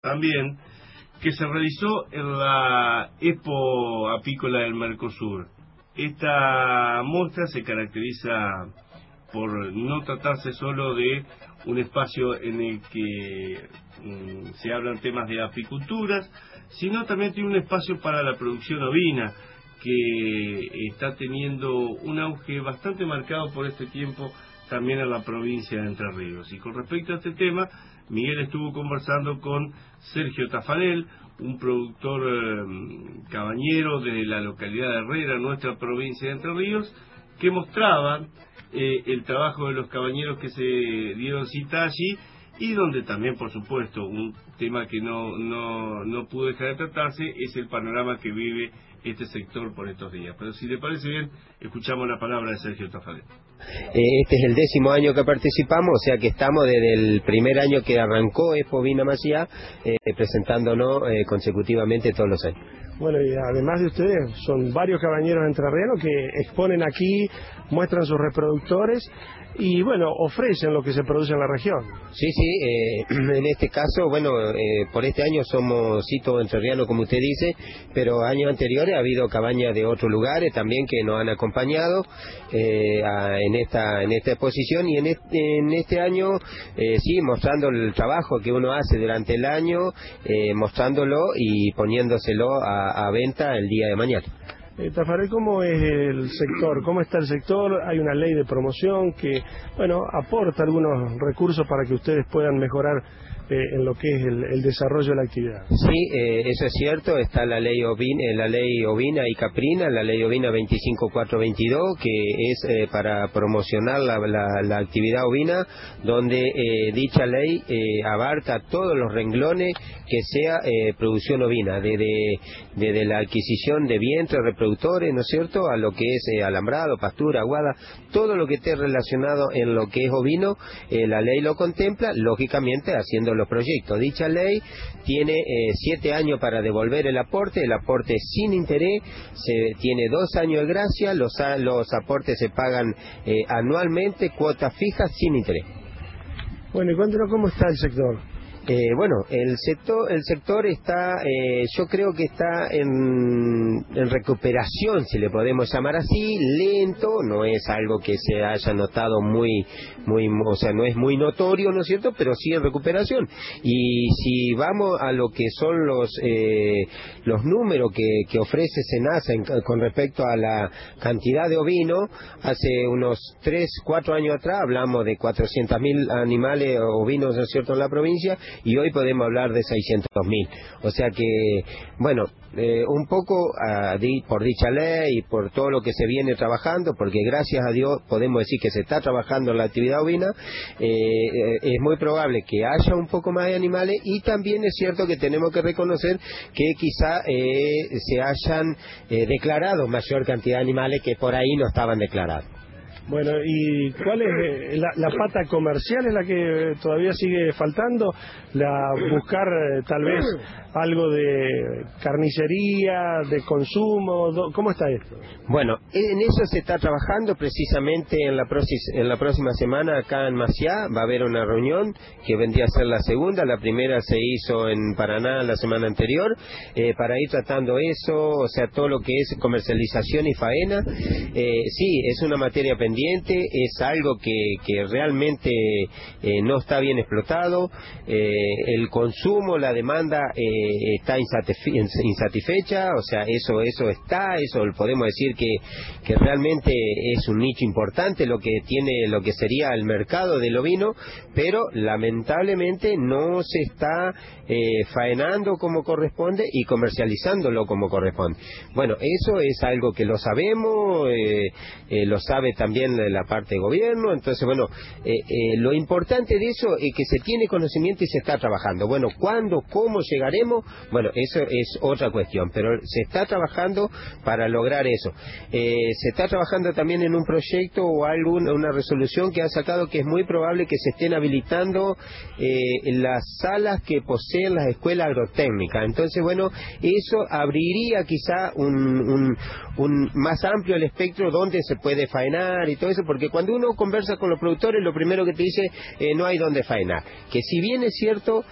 también que se realizó en la Expo Apícola del Mercosur. Esta muestra se caracteriza por no tratarse solo de un espacio en el que se hablan temas de apicultura, sino también tiene un espacio para la producción ovina, que está teniendo un auge bastante marcado por este tiempo también en la provincia de Entre Ríos. Y con respecto a este tema, Miguel estuvo conversando con Sergio Tafarel, un productor cabañero de la localidad de Herrera, nuestra provincia de Entre Ríos, que mostraba el trabajo de los cabañeros que se dieron cita allí, y donde también, por supuesto, un tema que no pudo dejar de tratarse es el panorama que vive este sector por estos días. Pero si le parece bien, escuchamos la palabra de Sergio Tafarel. Este es el 10º año que participamos, o sea que estamos desde el primer año que arrancó Expo Vina Maciá, presentándonos consecutivamente todos los años. Bueno, y además de ustedes, son varios cabañeros entrerrianos que exponen aquí, muestran sus reproductores y, bueno, ofrecen lo que se produce en la región. Sí, en este caso, bueno, por este año somos Cito Entrerriano, como usted dice, pero años anteriores ha habido cabañas de otros lugares también que nos han acompañado en esta exposición, y en este año, sí, mostrando el trabajo que uno hace durante el año, mostrándolo y poniéndoselo a venta el día de mañana. Tafarel, ¿cómo es el sector? ¿Cómo está el sector? Hay una ley de promoción que, bueno, aporta algunos recursos para que ustedes puedan mejorar en lo que es el desarrollo de la actividad. Sí, eso es cierto. Está la ley ovina y caprina, la ley ovina 25422, que es para promocionar la actividad ovina, donde dicha ley abarca todos los renglones que sea producción ovina, desde la adquisición de vientres reproductores, ¿no es cierto?, a lo que es alambrado, pastura, aguada, todo lo que esté relacionado en lo que es ovino, la ley lo contempla, lógicamente haciendo los proyectos. Dicha ley tiene 7 años para devolver el aporte es sin interés, tiene 2 años de gracia, los aportes se pagan anualmente, cuotas fijas sin interés. Bueno, y cuéntenos cómo está el sector. Bueno, el sector está, yo creo que está en recuperación, si le podemos llamar así, lento, no es algo que se haya notado muy, o sea, no es muy notorio, ¿no es cierto?, pero sí en recuperación. Y si vamos a lo que son los números que ofrece SENASA con respecto a la cantidad de ovino, hace unos 3-4 años atrás hablamos de 400.000 animales ovinos, ¿no es cierto?, en la provincia, y hoy podemos hablar de 600.000. O sea que, bueno, un poco por dicha ley y por todo lo que se viene trabajando, porque gracias a Dios podemos decir que se está trabajando en la actividad ovina, es muy probable que haya un poco más de animales, y también es cierto que tenemos que reconocer que quizá se hayan declarado mayor cantidad de animales que por ahí no estaban declarados. Bueno, ¿y cuál es la pata comercial? ¿Es la que todavía sigue faltando? Buscar tal vez algo de carnicería, de consumo. ¿Cómo está esto? Bueno, en eso se está trabajando precisamente en la próxima semana acá en Maciá. Va a haber una reunión que vendría a ser la segunda. La primera se hizo en Paraná la semana anterior, para ir tratando eso, o sea, todo lo que es comercialización y faena. Sí, es una materia pendiente, es algo que realmente no está bien explotado. El consumo, la demanda está insatisfecha, o sea, eso podemos decir que realmente es un nicho importante lo que sería el mercado del ovino, pero lamentablemente no se está faenando como corresponde y comercializándolo como corresponde. Bueno, eso es algo que lo sabemos, lo sabe también la parte de gobierno. Entonces, bueno, lo importante de eso es que se tiene conocimiento y se está trabajando. Bueno, ¿cuándo, cómo llegaremos? Bueno, eso es otra cuestión, pero se está trabajando para lograr eso. Se está trabajando también en un proyecto o una resolución que han sacado, que es muy probable que se estén habilitando las salas que poseen las escuelas agrotécnicas. Entonces, bueno, eso abriría quizá un más amplio el espectro donde se puede faenar y todo eso, porque cuando uno conversa con los productores, lo primero que te dice, no hay donde faenar. Que si bien es cierto,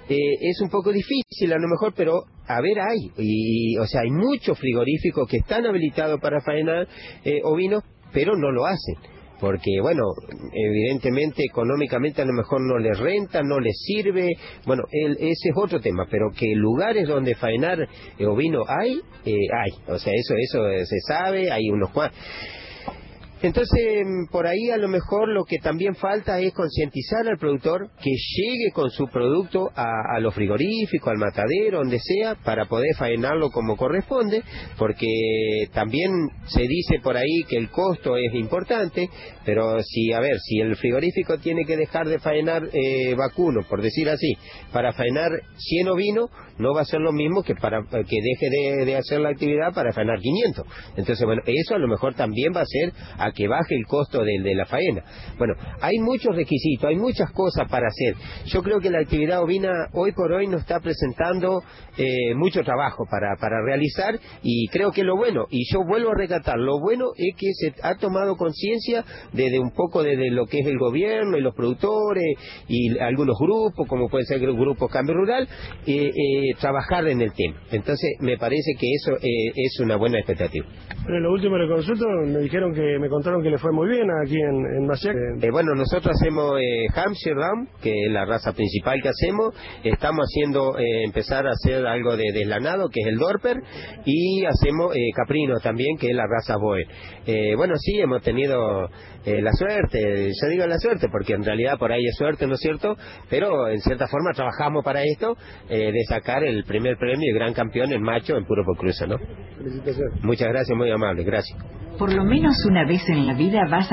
es un poco difícil a lo mejor, pero a ver, o sea, hay muchos frigoríficos que están habilitados para faenar ovinos, pero no lo hacen. Porque, bueno, evidentemente, económicamente a lo mejor no les renta, no les sirve. Bueno, ese es otro tema, pero que lugares donde faenar ovino hay. O sea, eso se sabe, hay unos cuantos. Entonces, por ahí a lo mejor lo que también falta es concientizar al productor que llegue con su producto a los frigoríficos, al matadero, donde sea, para poder faenarlo como corresponde, porque también se dice por ahí que el costo es importante, pero si el frigorífico tiene que dejar de faenar vacuno, por decir así, para faenar 100 ovinos, no va a ser lo mismo que que deje de hacer la actividad para faenar 500. Entonces, bueno, eso a lo mejor también va a ser a que baje el costo de la faena. Bueno, hay muchos requisitos, hay muchas cosas para hacer. Yo creo que la actividad ovina hoy por hoy nos está presentando mucho trabajo para realizar, y creo que lo bueno, y yo vuelvo a recatar, lo bueno es que se ha tomado conciencia de un poco de lo que es el gobierno y los productores y algunos grupos, como puede ser el grupo Cambio Rural, trabajar en el tema. Entonces me parece que eso es una buena expectativa. Pero en lo último de consulta me contaron que le fue muy bien aquí en Maciá. Bueno, nosotros hacemos Hampshire Ram, que es la raza principal que hacemos. Estamos haciendo empezar a hacer algo de deslanado, que es el Dorper, y hacemos caprino también, que es la raza Boer. Bueno, sí, hemos tenido la suerte, yo digo la suerte porque en realidad por ahí es suerte, ¿no es cierto? Pero en cierta forma trabajamos para esto, de sacar el primer premio y gran campeón en macho en puro por cruce, ¿no? Felicitaciones. Muchas gracias, muy amable, gracias. Por lo menos una vez en la vida vas